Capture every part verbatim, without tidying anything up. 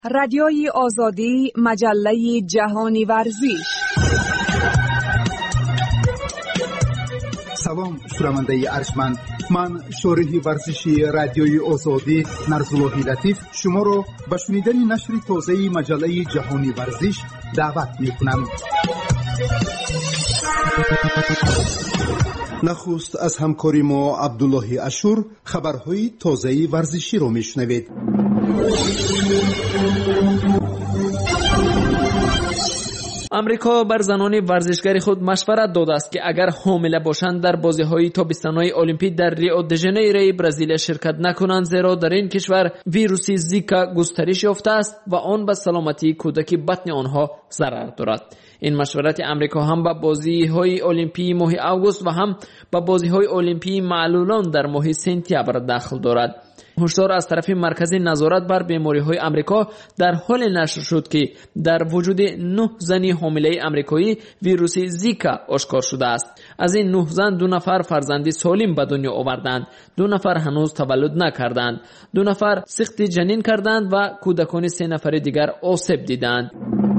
رادیوی آزادی، مجله جهانی ورزش. سلام شنونده ارجمند، من شارح ورزشی رادیوی آزادی نرزالله لطیف شما را به شنیدن نشر تازه مجله جهانی ورزش دعوت می‌کنم. نخست از همکاری ما عبدالله اشور خبرهای تازه ورزشی را میشنوید. امریکا بر زنان ورزشگری خود مشورت داده است که اگر حامله باشند در بازی‌های تابستانی المپیک در ریو د ژانیرو برزیل شرکت نکنند، زیرا در این کشور ویروس زیکا گسترش یافته است و آن به سلامتی کودک بطن آنها ضرر دارد. این مشورت امریکا هم به بازی‌های المپیک ماه آگوست و هم به بازی‌های المپیک معلولان در ماه سپتامبر دخل دارد. هشدار از طرف مرکز نظارت بر بیماری‌های امریکا در حال نشر شد که در وجود نه زن حامله امریکایی ویروس زیکا آشکار شده است. از این نه زن دو نفر فرزندی سالم به دنیا آوردند، دو نفر هنوز تولد نکردند، دو نفر سقط جنین کردند و کودکان سه نفر دیگر آسیب دیدند.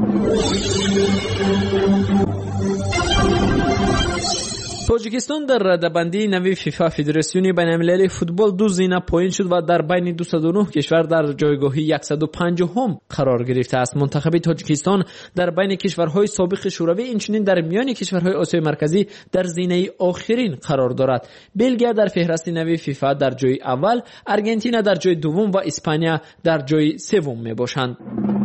تاجیکستان در رده‌بندی نوی فیفا فدراسیون بین‌المللی فوتبال دو زینه پایین شد و در بین دویست و نه کشور در جایگاه صد و پنجم قرار گرفته است. منتخب تاجیکستان در بین کشورهای سابق شوروی اینچنین در میان کشورهای آسیای مرکزی در زینه آخرین قرار دارد. بلژیم در فهرست نوی فیفا در جای اول، آرژانتین در جای دوم و اسپانیا در جای سوم میباشند.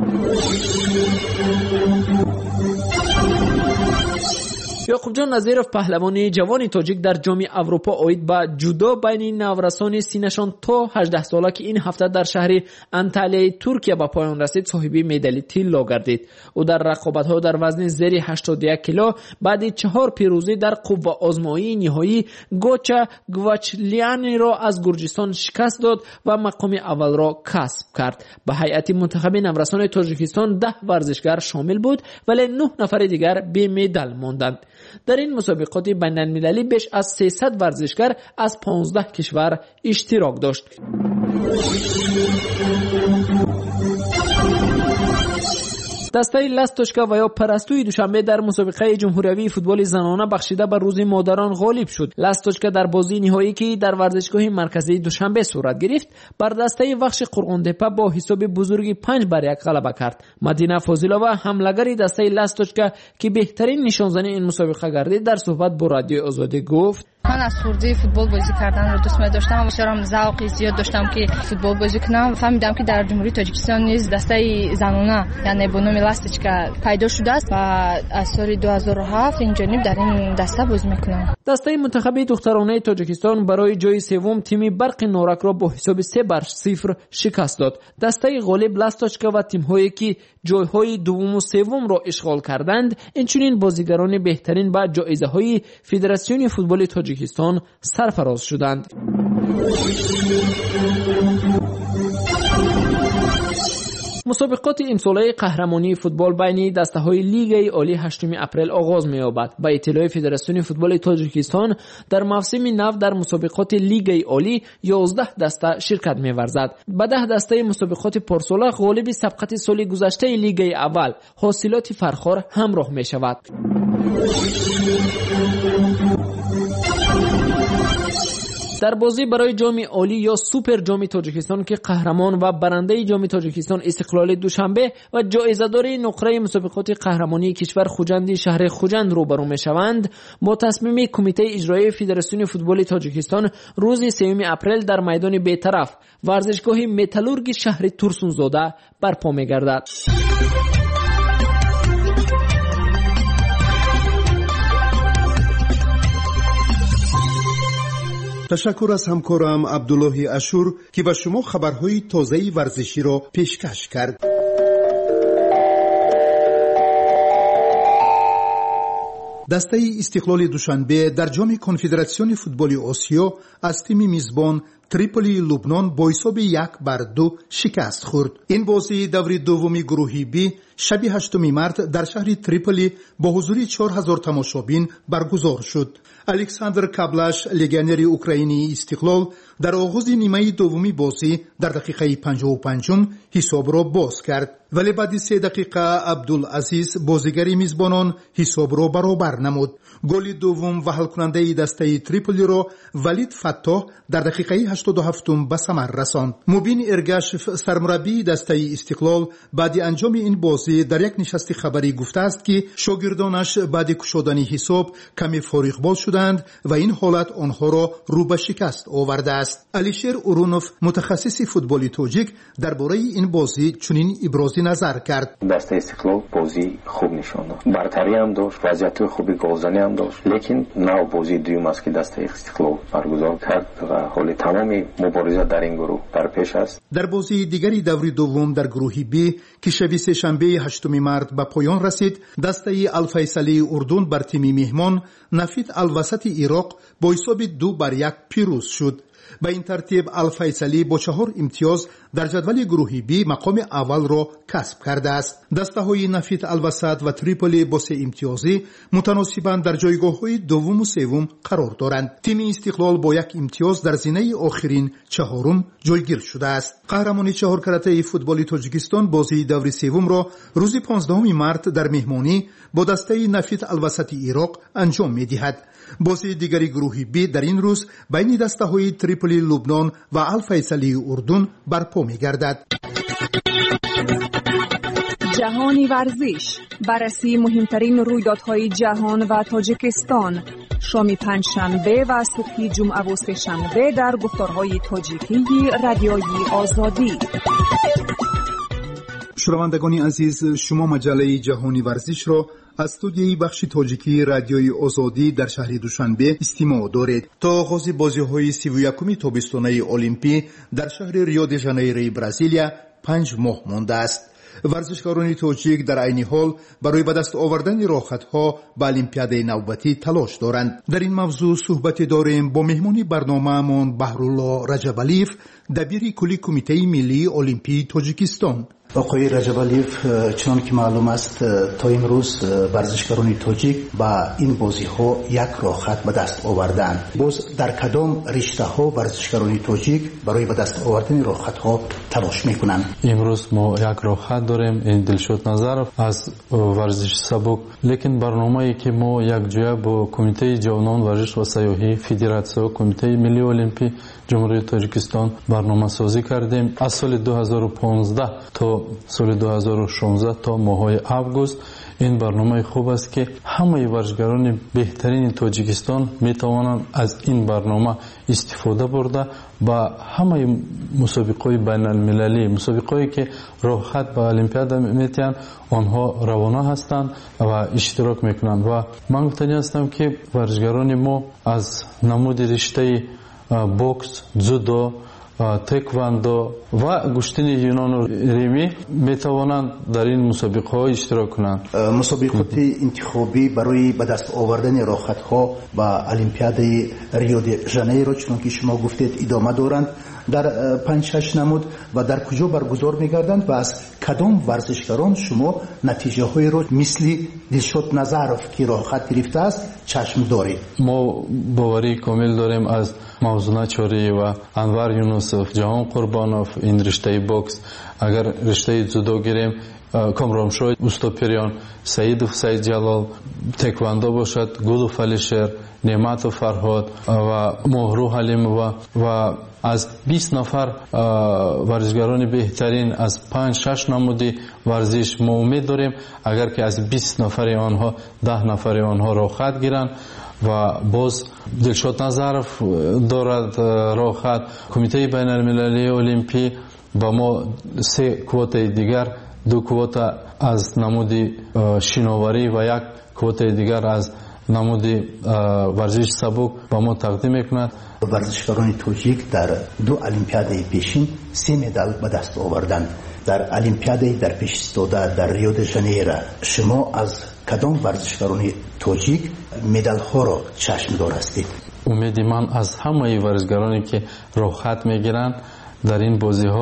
یعقوب جان نظیرов پهلوانی جوان تاجیک در جام اروپا آید به جودو بین نورسان سینه‌شان تا هجده ساله که این هفته در شهر انتالیای ترکیه به پایان رسید صاحب مدال طلا گردید. او در رقابت‌ها در وزن زیر هشتاد و یک کیلو بعد چهار پیروزی در قوه آزمایی نهایی گوچا گواچلیانی را از گرجستان شکست داد و مقام اول را کسب کرد. به هیئت منتخب نورسان تاجیکستان ده ورزشگر شامل بود ولی نه نفر دیگر بی مدال ماندند. در این مسابقات بین‌المللی بیش از سیصد ورزشگر از پانزده کشور اشتراک داشت. دسته لاستوچکا و یا پرستوی دوشنبه در مسابقه جمهوری فوتبال زنانه بخشیده به روز مادران غالب شد. لاستوچکا در بازی نهایی که در ورزشگاه مرکزی دوشنبه صورت گرفت بر دسته وخش قرغن‌تپه با حساب بزرگی پنج بر یک غلبه کرد. مدینه فاضلова حمله‌گر دسته لاستوچکا که بهترین نشانزن این مسابقه گردید در صحبت با رادیو آزادی گفت: من از خردی فوتبال بازی کردن رو دوست داشتم و شرم ذوقی زیاد داشتم که فوتبال بازی کنم. فهمیدم که در جمهوری تاجیکستان نیز دسته زنانه یعنی به نام لاستوچکا پیدا شده است و از سال دو هزار و هفت این جانب در این دسته بازی میکنم. دسته منتخب دخترانه تاجیکستان برای جای سوم تیم برق نورک را با حساب سه بر صفر شکست داد. دسته غالب لاستوچکا و تیم‌هایی که جایهای دوم و سوم را اشغال کردند اینچنین بازیگران بهترین با جایزه‌های فدراسیون فوتبال تاجیکستان سرفراز شدند. مسابقات امساله قهرمانی فوتبال بین دسته‌های لیگ عالی هشتم اپریل آغاز می‌یابد. با اطلاع فدراسیون فوتبال تاجیکستان در موسم نو در مسابقات لیگ عالی یازده دسته شرکت می‌ورزد. به ده دسته مسابقات پارساله غالب سبقت سال گذشته لیگ اول حاصلات فرخار همراه می‌شود. در بازی برای جام عالی یا سوپر جام تاجیکستان که قهرمان و برنده جام تاجیکستان استقلال دوشنبه و جایزه‌دار نقره مسابقات قهرمانی کشور خوجند شهر خوجند روبرو می‌شوند، با تصمیم کمیته اجرایی فدراسیون فوتبال تاجیکستان روز سوم اپریل در میدان بی‌طرف ورزشگاه متالورگ شهر تورسونزاده برپا می‌گردد. تشکر از همکارم عبدالله اشور که به شما خبرهای تازه ورزشی را پیشکش کرد. دسته استقلال دوشنبه در جام کنفدراسیون فوتبال آسیا از تیم میزبان تریپولی لبنان با حساب یک بر دو شکست خورد. این بازی دور دومی گروهی بی شب هشتم مارس در شهر تریپولی با حضور چهار هزار تماشابین برگزار شد. الکساندر کابلاش لگیونر اوکراینی استقلال در آغاز نیمه دومی بازی در دقیقه پنجاه و پنج حساب را باز کرد، ولی بعد سه دقیقه عبدالعزیز بازیگر میزبانان حساب را برابر نمود. گل دوم و حل کننده دسته تریپولی را ولید فتاح در دقیقه هشتاد و هفت به ثمر رساند. مبین ارگاشف سرمربی دسته استقلال بعد انجام این بازی در یک نشست خبری گفته است که شاگردانش بعد کشودن حساب کمی فارغ بال شدند و این حالت آنها را رو به شکست آورده است. علیشیر اورونوف متخصص فوتبال تاجیک درباره این بازی چنین ابراز نظر کرد. دسته استقلال بازی خوب نشان داد، برتری هم داشت، وضعیت خوبی گلزنی هم داشت، لیکن نو بازی دوم است که دسته استقلال برگزار کرد و حال تمام مبارزه در این گروه در پیش است. در بازی دیگری دور دوم در گروه بی که شب سه شنبه هشتم مارس به پایان رسید، دسته الفیصلی اردن بر تیم مهمان نفید الوسط عراق با حساب دو بر یک پیروز شد. به این ترتیب الفیصلی با چهار امتیاز در جدول گروه بی مقام اول را کسب کرده است. دسته های نفید الوسط و تریپولی با سه امتیازی متناسباً در جایگاه های دوم و سوم قرار دارند. تیم استقلال با یک امتیاز در زینه آخرین چهارم جایگیر شده است. قهرمانی چهار کرته فوتبال تاجیکستان بازی دور سوم را روز پانزدهم مارس در مهمانی با دسته نفید الوسط عراق انجام می‌دهد. بازی دیگری گروه بی در این روز بین دسته های تریپولی لبنان و الفیصلی اردن برپا می‌گردد. جهانی ورزش، بررسی مهمترین رویدادهای جهان و تاجیکستان، شام پنجشنبه و صبح جمعه و سه‌شنبه در گفتارهای تاجیکی رادیوی آزادی. شنوندگان عزیز، شما مجله جهانی ورزش را از استودیوی بخش تاجیکی رادیوی آزادی در شهر دوشنبه استماع دارید. تا آغاز بازی‌های سی و یکم تابستانه المپی در شهر ریو د ژانیرو برزیلیا پنج ماه مانده است. ورزشکاران تاجیک در عین حال برای به دست آوردن راحت‌ها به المپیاد نوبتی تلاش دارند. در این موضوع صحبت داریم با مهمانی برنامه‌مان بهرالله رجب‌علیف، دبیر کلی کمیته ملی المپی تاجیکستان. آقای رجب‌علیف، چون که معلوم است تا امروز ورزشکاران تاجیک با این بازی ها یک راحت به دست آوردند. باز در کدام رشته ها ورزشکاران تاجیک برای به دست آوردن راحت ها تلاش میکنند؟ امروز ما یک راحت داریم، این دلشاد نظرов از ورزش سبک، لیکن برنامه‌ای که ما یک جای با کمیته جوانان ورزش و سیاحی فدراسیون کمیته ملی المپی جمهوری تاجیکستان برنامه سازی کردیم. از سال دو هزار و پانزده تا سال دو هزار و شانزده تا ماه آگوست این برنامه خوب است که همه ورزشکاران بهترین تاجیکستان می توانند از این برنامه استفاده برده با همه مسابقات بین المللی، مسابقاتی که راحت به المپیاد میتیان آنها روانه هستند و اشتراک میکنند. و من مطمئن هستم که ورزشکاران ما از نمود رشته بوکس، جودو، تکواندو و گشتن یونان و ریمی میتوانند در این مسابقه ها اشتراک کنند. مسابقات انتخابی برای به دست آوردن راحت ها با المپیاد ریو د ژانیرو چون که شما گفتید ادامه دارند در پنج شش نمود و در کجا برگزار میگردند و از کدام ورزشکاران شما نتیجه های رو مثل دلشاد نظرов که راحت گرفته است چشم دارید؟ ما باوری کامل داریم از موزونه چوری و انور یونسوف، جهان قربانوف این رشته بوکس. اگر رشته جودو گیریم کامرامشوی اوستوپریان، سعیدوف سعید جلال، تکواندو باشد گلوف علیشیر، نعمت فرهاد و مهرو حلیمова و از بیست نفر ورزشکاران بهترین از پنج شش نمودی ورزش ما امید داریم اگر که از بیست نفر آنها ده نفر آنها راحت گیرند و باز دلشاد نظرов دارد راحت. کمیته بین المللی المپی با ما سه کوته دیگر، دو کوته از نمودی شیناوری و یک کوته دیگر از نمودی ورزش سبک با ما تقدیم میکند. ورزشکاران تاجیک در دو المپیاد پیشین سه مدال به دست آوردند. در المپیاد در پیش استاده در ریو د ژانیرو شما از کدام ورزشکاران تاجیک مدال ها را چشم دار هستید؟ امید من از همه ورزشکارانی که راحت میگیرند در این بازی ها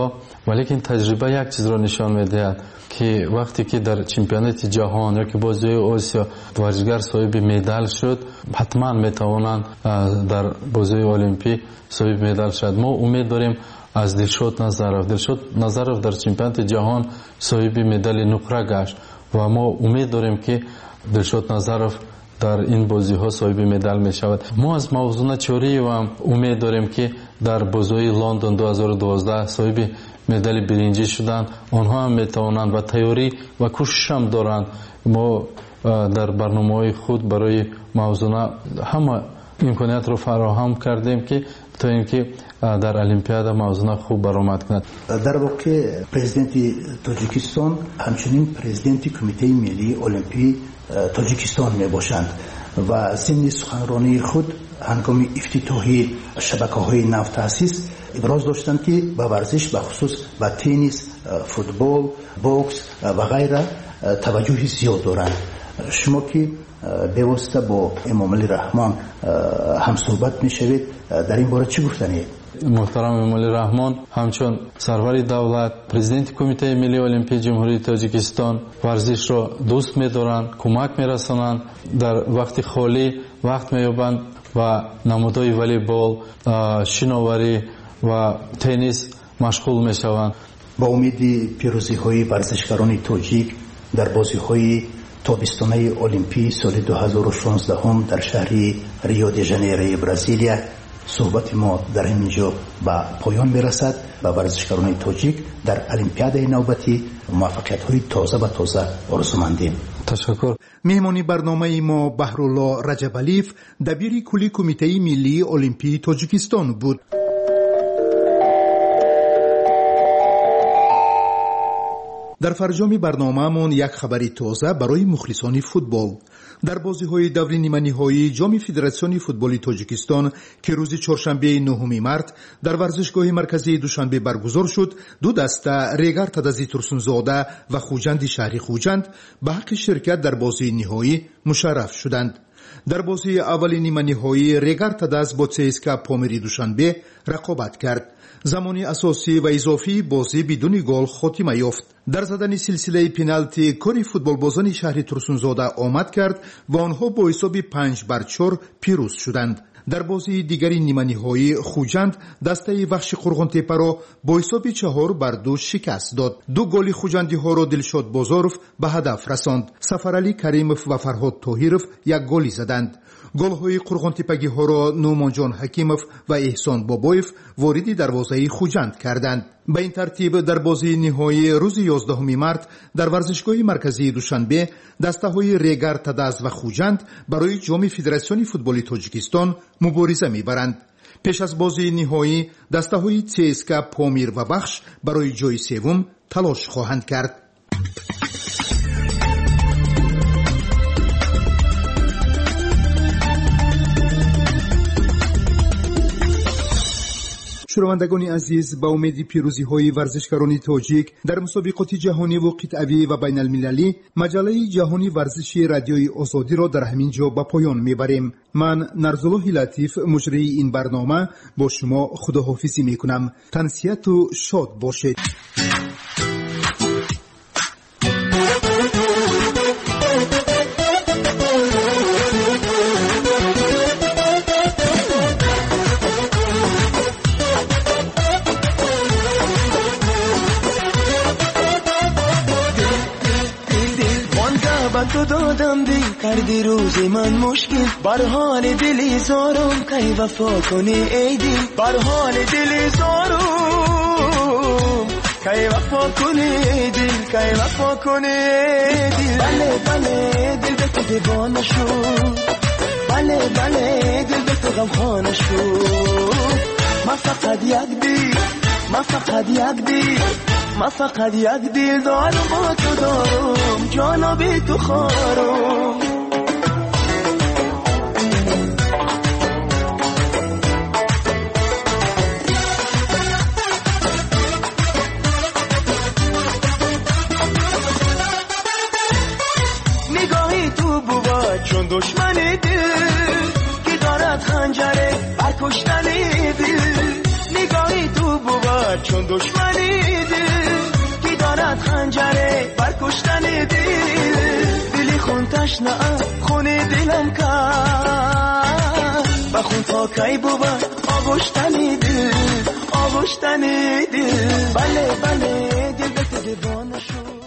ولی این تجربه یک چیز را نشان میدهد که وقتی که در چمپیونات جهان یا که بازی آسیا ورزشگر صاحب مدال شد، حتما میتوانند در بازی المپیک صاحب مدال شد. ما امید داریم از دلشاد نظرов دلشاد نظرов در چمپیونات جهان صاحب مدال نقره گشت و ما امید داریم که دلشاد نظرов در این بازی ها صاحب مدال می شود. ما از موضوع چوری و امید داریم که در بازی لندن دو هزار و دوازده صاحب مدال برنجی شدند. آنها هم می توانند و تیاری و کوشش هم دارند. ما در برنامه خود برای موضوع همه امکانات رو فراهم کردیم که تا اینکه در المپیاد موضوع خوب برآمد کند. در واقع پرزیدنت تاجیکستان همچنین پرزیدنت کمیته ملی المپی تاجیکستان می باشند و ضمن سخنرانی خود هنگام افتتاحی شبکه‌های نو تأسیس ابراز داشتند که به ورزش به خصوص به تنیس، فوتبال، بوکس و غیره توجه زیاد دارند. شما که بواسطه با امام علی رحمان هم صحبت میشوید در این باره چی گفتنید؟ محترم امام علی رحمان همچون سرور دولت پرزیدنت کمیته ملی المپیک جمهوری تاجیکستان ورزش را دوست می‌دارند، کمک می‌رسانند، در وقت خالی وقت می‌یابند و نمودهای والیبال، شناوری و تنیس مشغول می‌شوند. با امید پیروزی‌های ورزشکاران تاجیک در بازی‌های تابستانه المپیک سال دو هزار و شانزده در شهر ریو دی ژانیرو برزیلیا صحبت ما در اینجا به پایان میرسد. و ورزشکاران تاجیک در المپیاد نوبتی موفقیت‌های تازه و تازه آرزومندیم. تشکر. مهمانی برنامه ما بهرالله رجبالیف دبیر کلی کمیته ملی المپیک تاجیکستان بود. در فرجام برنامه‌مون یک خبری تازه برای مخلصان فوتبال. در بازی‌های دور نیمه‌نهایی جام فدراسیون فوتبال تاجیکستان که روز چهارشنبه نهم مارس در ورزشگاه مرکزی دوشنبه برگزار شد، دو دسته ریگر تدازی ترسونزاده و خوجند شهری خوجند به حق شرکت در بازی نهایی مشرف شدند. در بازی اول نیمه نهایی ریگر تداز با سیسکا پامیری دوشنبه رقابت کرد. زمانی اساسی و اضافی بازی بدون گل خاتمه یافت. در زدن سلسله پنالتی کاری فوتبال بازان شهر ترسونزاده آمد کرد و آنها با حساب پنج بر چهار پیروز شدند. در بازی دیگری نیمه نهایی خوجند دسته وحش قرغنتپه را با حساب چهار بر دو شکست داد. دو گل خوجندی ها را دلشاد بازاروف به هدف رساند. سفرعلی کریموف و فرهاد طاهیروف یک گلی زدند. گل‌های قرغنتپگی ها را نومانجان حکیموف و احسان بابایف وارد دروازه خوجند کردند. به این ترتیب در بازی نهایی روز یازدهم مارس در ورزشگاه مرکزی دوشنبه دسته‌های ریگر تداز و خوجند برای جام فدراسیون فوتبال تاجیکستان مبارزه می‌برند. پیش از بازی نهایی دسته‌های سیسکا پامیر و بخش برای جای سوم تلاش خواهند کرد. شنوندگان عزیز، با امید پیروزی های ورزشکاران تاجیک در مسابقات جهانی و قطعی و بین المللی مجله جهانی ورزشی رادیوی آزادی را در همین جا به پایان میبریم. من نرزالله لطیف مجری این برنامه با شما خداحافظی میکنم. تنسیت و شاد باشید. تو دادم دی کردی روز من مشکل بر حال دلی زارم کی وفا کنی ای دل بر حال دلی زارم کی وفا کنی ای دل کی وفا کنی ای دل بله بله دل به تو دیوانه شد بله بله دل به تو غمخانه شد ما فقط یک دل ما فقط یک دل ما فقط یک دل دارم با تو دارم جانا بی تو خارم نگاهی تو بود چون دشمن دل که دارد خنجره بر کشتن دل نگاهی تو بود چون دشمنی دل کی دارد خنجره بر کشتن دل دلی خون تشنه خون دلم کرد و خون تا کی بود آغشتن دل آغشتن دل بله بله دل به تو دیوانه شد